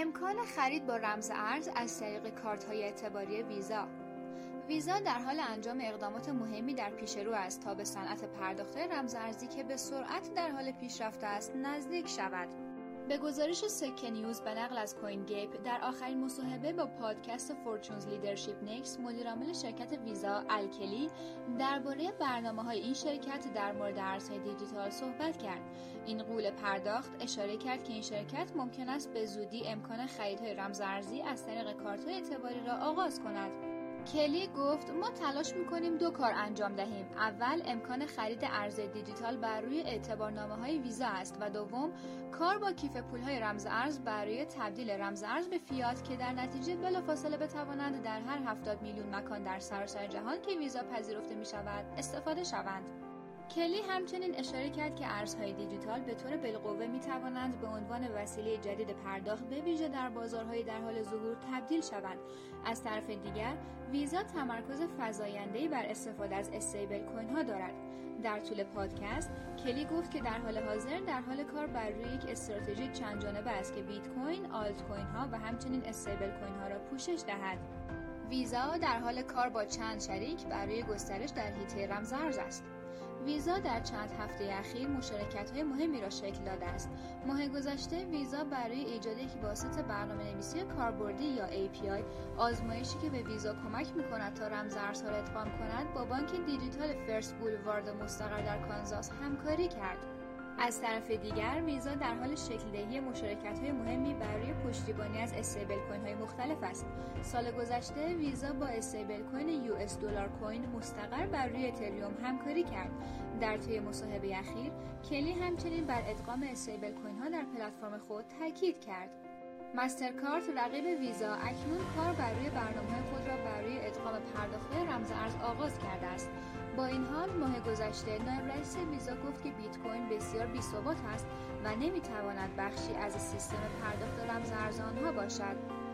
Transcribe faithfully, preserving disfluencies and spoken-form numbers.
امکان خرید با رمز ارز از طریق کارت‌های اعتباری ویزا. ویزا در حال انجام اقدامات مهمی در پیش رو است تا به صنعت پرداخت رمز ارزی که به سرعت در حال پیشرفت است نزدیک شود. به گزارش سکه نیوز به نقل از کوین گیپ، در آخرین مصاحبه با پادکست فورچونز لیدرشپ نکست، مدیرعامل شرکت ویزا الکلی درباره برنامه‌های این شرکت در مورد ارزهای دیجیتال صحبت کرد. این غول پرداخت اشاره کرد که این شرکت ممکن است به زودی امکان خریدهای رمز ارزی از طریق کارت‌های اعتباری را آغاز کند. کلی گفت ما تلاش می‌کنیم دو کار انجام دهیم. اول امکان خرید ارز دیجیتال بر روی اعتبارنامه‌های ویزا است و دوم کار با کیف پول‌های رمز ارز برای تبدیل رمز ارز به فیات که در نتیجه بلافاصله بتوانند در هر هفتاد میلیون مکان در سراسر جهان که ویزا پذیرفته می‌شود استفاده شوند. کلی همچنین اشاره کرد که ارزهای دیجیتال به طور بالقوه می توانند به عنوان وسیله جدید پرداخت به ویژه در بازارهای در حال ظهور تبدیل شوند. از طرف دیگر، ویزا تمرکز فزاینده‌ای بر استفاده از استیبل کوین ها دارد. در طول پادکست، کلی گفت که در حال حاضر در حال کار بر روی یک استراتژی چند جانبه است که بیت کوین، آلت کوین ها و همچنین استیبل کوین ها را پوشش دهد. ویزا در حال کار با چند شریک برای گسترش در حیطه رمز ارز است. ویزا در چند هفته اخیر مشارکت‌های مهمی را شکل داده است. ماه گذشته ویزا برای ایجاد یک واسط برنامه‌نویسی کاربردی یا ای پی آی، آزمایشی که به ویزا کمک می‌کند تا رمز ارزها را ادغام کند، با بانک دیجیتال فرست بولوارد مستقر در کانزاس همکاری کرد. از طرف دیگر، ویزا در حال شکل دهی مشارکت‌های مهمی برای پشتیبانی از استیبل کوین‌های مختلف است. سال گذشته ویزا با استیبل کوین یو اس دلار کوین مستقر بر روی اتریوم همکاری کرد. در طی مصاحبه اخیر، کلی همچنین بر ادغام استیبل کوین‌ها در پلتفرم خود تاکید کرد. مسترکارد رقیب ویزا اکنون کار بر روی برنامه‌های خود را برای ادغام پرداخت‌های رمز ارز آغاز کرده است. با این حال ماه گذشته نایب رئیس ویزا گفت که بیت کوین بسیار بی‌ثبات است و نمی‌تواند بخشی از سیستم پرداخت رمز ارز آنها باشد.